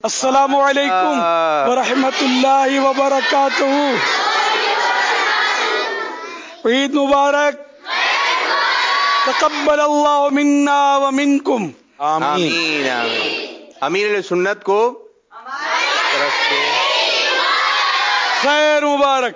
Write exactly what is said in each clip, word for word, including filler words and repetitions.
السلام علیکم ورحمۃ اللہ وبرکاتہ. عید مبارک. تقبل اللہ منا ومنکم. آمین آمین. امیر علیہ سنت کو طرف سے خیر مبارک.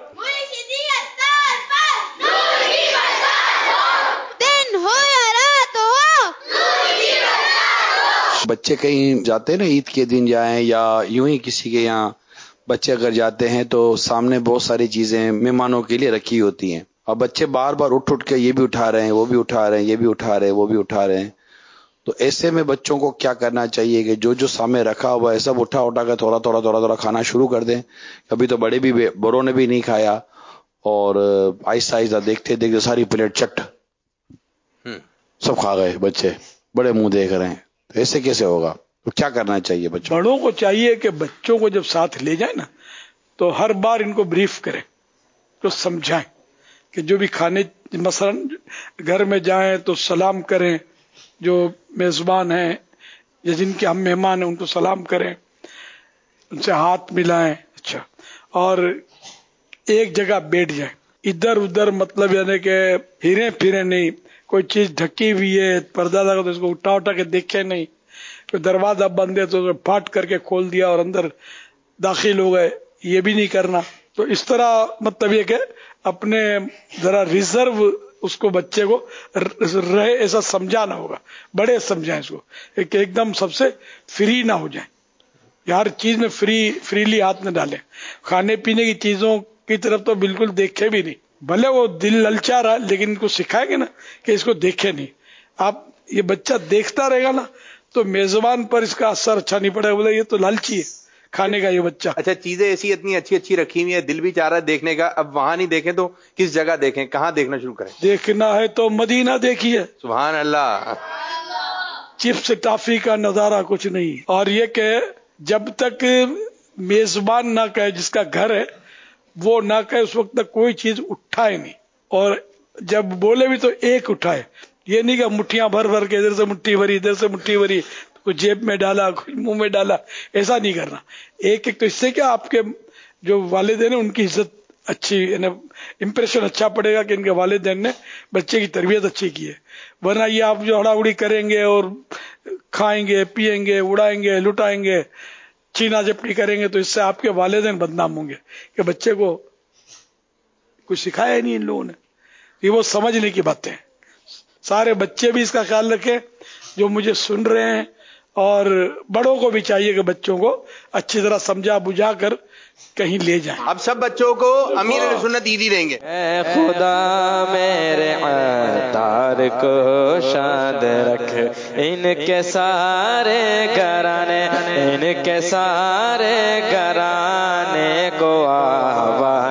بچے کہیں جاتے ہیں نا عید کے دن جائیں یا یوں ہی کسی کے یہاں بچے اگر جاتے ہیں تو سامنے بہت ساری چیزیں مہمانوں کے لیے رکھی ہوتی ہیں اور بچے بار بار اٹھ اٹھ کے یہ بھی اٹھا رہے ہیں وہ بھی اٹھا رہے ہیں یہ بھی اٹھا رہے ہیں وہ بھی اٹھا رہے ہیں. تو ایسے میں بچوں کو کیا کرنا چاہیے کہ جو جو سامنے رکھا ہوا ہے سب اٹھا اٹھا کے تھوڑا تھوڑا تھوڑا تھوڑا کھانا شروع کر دیں. کبھی تو بڑے بھی بڑوں نے بھی نہیں کھایا اور آہستہ آہستہ دیکھتے دیکھتے ساری پلیٹ چٹ سب کھا گئے بچے بڑے منہ دیکھ رہے ہیں. تو ایسے کیسے ہوگا؟ تو کیا کرنا چاہیے بچوں؟ بڑوں کو چاہیے کہ بچوں کو جب ساتھ لے جائیں نا تو ہر بار ان کو بریف کریں تو سمجھائیں کہ جو بھی کھانے مثلا گھر میں جائیں تو سلام کریں، جو میزبان ہیں یا جن کے ہم مہمان ہیں ان کو سلام کریں، ان سے ہاتھ ملائیں. اچھا، اور ایک جگہ بیٹھ جائیں، ادھر ادھر مطلب یعنی کہ ہرے پھرے نہیں. کوئی چیز ڈھکی ہوئی ہے پردہ لگا تو اس کو اٹھا اٹھا کے دیکھے نہیں، کوئی دروازہ بند ہے تو پھاٹ کر کے کھول دیا اور اندر داخل ہو گئے، یہ بھی نہیں کرنا. تو اس طرح مطلب یہ کہ اپنے ذرا ریزرو اس کو بچے کو رہے ایسا سمجھانا ہوگا. بڑے سمجھائیں اس کو کہ ایک دم سب سے فری نہ ہو جائیں، ہر چیز میں فری فریلی ہاتھ نہ ڈالیں. کھانے پینے کی چیزوں کی طرف تو بالکل دیکھے بھی نہیں، بھلے وہ دل للچا رہا لیکن ان کو سکھائیں گے نا کہ اس کو دیکھے نہیں. آپ یہ بچہ دیکھتا رہے گا نا تو میزبان پر اس کا اثر اچھا نہیں پڑے گا، بولے یہ تو لالچی ہے کھانے کا یہ بچہ. اچھا چیزیں ایسی اتنی اچھی اچھی رکھی ہوئی ہیں، دل بھی چاہ رہا ہے دیکھنے کا. اب وہاں نہیں دیکھیں تو کس جگہ دیکھیں؟ کہاں دیکھنا شروع کریں؟ دیکھنا ہے تو مدینہ دیکھیے. سبحان اللہ. چپس ٹافی کا نظارہ کچھ نہیں. اور یہ کہ جب تک میزبان نہ کہے، جس کا گھر ہے وہ نہ کہے، اس وقت تک کوئی چیز اٹھائے نہیں. اور جب بولے بھی تو ایک اٹھائے، یہ نہیں کہ مٹھیاں بھر بھر کے ادھر سے مٹھی بھری ادھر سے مٹھی بھری، کچھ جیب میں ڈالا کچھ منہ میں ڈالا، ایسا نہیں کرنا. ایک ایک تو اس سے کیا آپ کے جو والدین ہیں ان کی عزت اچھی، یعنی امپریشن اچھا پڑے گا کہ ان کے والدین نے بچے کی تربیت اچھی کی ہے. ورنہ یہ آپ جو ہڑا اڑی کریں گے اور کھائیں گے پیئیں گے اڑائیں گے لٹائیں گے چینا جپٹی کریں گے تو اس سے آپ کے والدین بدنام ہوں گے کہ بچے کو کچھ سکھایا ہی نہیں ان لوگوں نے. یہ وہ سمجھنے کی باتیں ہیں. سارے بچے بھی اس کا خیال رکھیں جو مجھے سن رہے ہیں، اور بڑوں کو بھی چاہیے کہ بچوں کو اچھی طرح سمجھا بجھا کر کہیں لے جائیں. اب سب بچوں کو امیر علیہ سنت عیدی دیں گے. اے خدا میرے عطار کو شاد رکھ، ان کے سارے گھرانے ان کے سارے گھرانے کو آباد